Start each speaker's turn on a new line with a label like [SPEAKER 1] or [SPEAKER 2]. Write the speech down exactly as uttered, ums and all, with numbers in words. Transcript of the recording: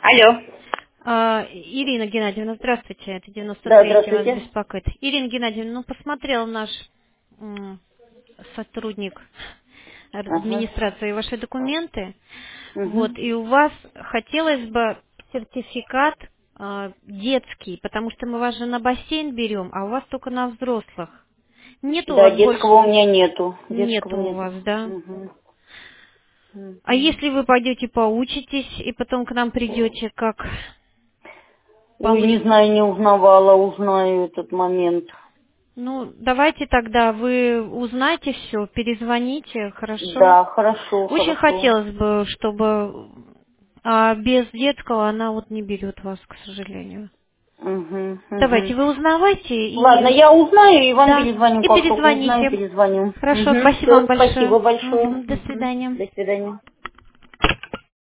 [SPEAKER 1] Алло.
[SPEAKER 2] А, Ирина Геннадьевна, здравствуйте, это девяносто
[SPEAKER 1] Да,
[SPEAKER 2] третий вас
[SPEAKER 1] здравствуйте.
[SPEAKER 2] беспокоит. Ирина Геннадьевна, ну посмотрел наш м, сотрудник
[SPEAKER 1] Ага.
[SPEAKER 2] администрации ваши документы,
[SPEAKER 1] Угу.
[SPEAKER 2] вот, и у вас хотелось бы сертификат а, детский, потому что мы вас же на бассейн берем, а у вас только на взрослых. Нет у
[SPEAKER 1] Да,
[SPEAKER 2] вас больше?
[SPEAKER 1] детского у меня нету. Детского
[SPEAKER 2] Нету у вас,
[SPEAKER 1] нету.
[SPEAKER 2] да?
[SPEAKER 1] Угу.
[SPEAKER 2] А
[SPEAKER 1] Угу.
[SPEAKER 2] если вы пойдете поучитесь и потом к нам придете, как
[SPEAKER 1] Ой, не
[SPEAKER 2] получится?
[SPEAKER 1] знаю, не узнавала, узнаю этот момент.
[SPEAKER 2] Ну, давайте тогда вы узнаете все, перезвоните, хорошо?
[SPEAKER 1] Да, хорошо,
[SPEAKER 2] Очень
[SPEAKER 1] хорошо.
[SPEAKER 2] хотелось бы, чтобы а без детского она вот не берет вас, к сожалению.
[SPEAKER 1] Угу,
[SPEAKER 2] Давайте,
[SPEAKER 1] угу.
[SPEAKER 2] вы узнавайте
[SPEAKER 1] Ладно,
[SPEAKER 2] и
[SPEAKER 1] я узнаю и вам
[SPEAKER 2] да,
[SPEAKER 1] перезвоню,
[SPEAKER 2] и
[SPEAKER 1] как только узнаю,
[SPEAKER 2] перезвоните.
[SPEAKER 1] перезвоню.
[SPEAKER 2] Хорошо,
[SPEAKER 1] Угу.
[SPEAKER 2] спасибо вам
[SPEAKER 1] Все,
[SPEAKER 2] большое.
[SPEAKER 1] спасибо большое.
[SPEAKER 2] Мгм, до
[SPEAKER 1] Угу.
[SPEAKER 2] свидания.
[SPEAKER 1] До свидания.